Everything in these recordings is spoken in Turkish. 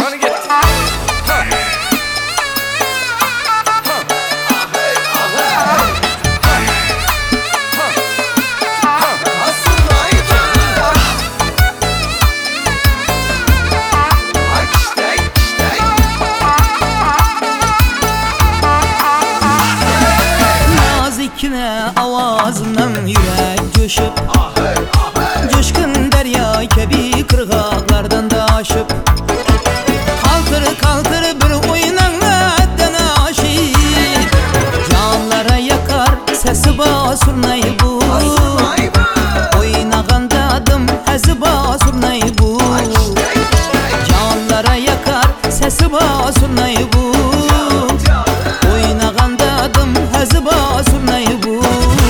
zamanı gitti. Nazikine avazından yürek coşup coşkun derya kebi kırgaklardan da aşıp kaltır kaltır bir oynanla etten aşıp canlara yakar sesi basurnay bu oynaganda adım hezi basurnay bu canlara yakar sesi basurnay bu oynaganda adım hezi basurnay bu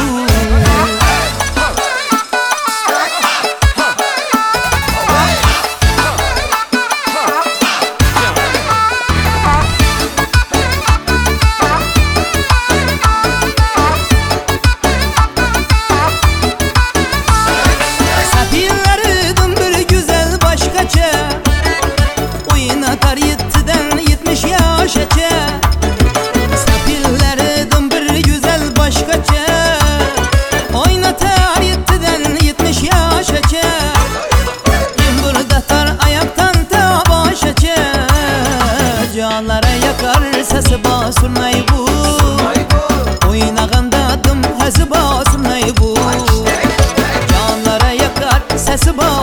oynatar 7'den 70 yaşaça Sapillerdim bir güzel başkaça oynatar 7'den 70 yaşaça Yımbırdatar ayaktan ta başaça canlara yakar sesi basurnay bu oynaganda adım hezi basurnay bu canlara yakar sesi basurnay